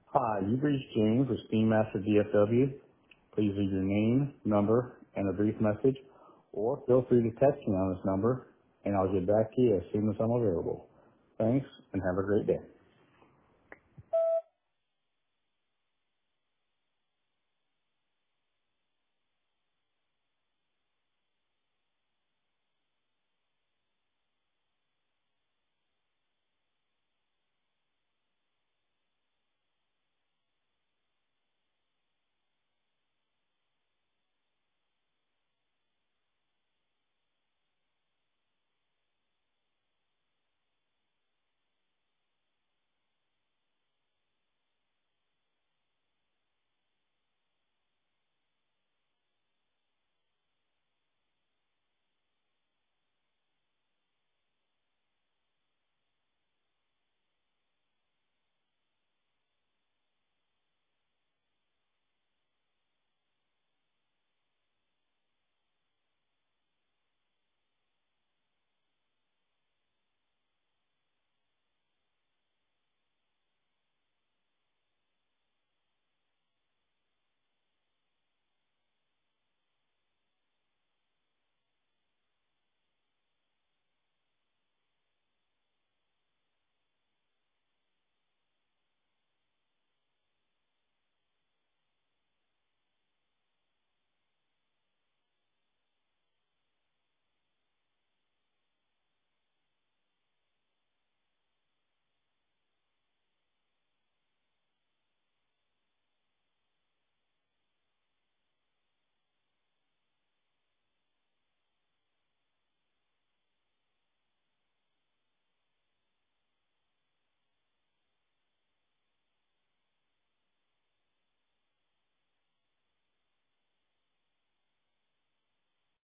Hi, you've reached James with Steam Master DFW. Please leave your name, number, and a brief message, or feel free to text me on this number, and I'll get back to you as soon as I'm available. Thanks, and have a great day.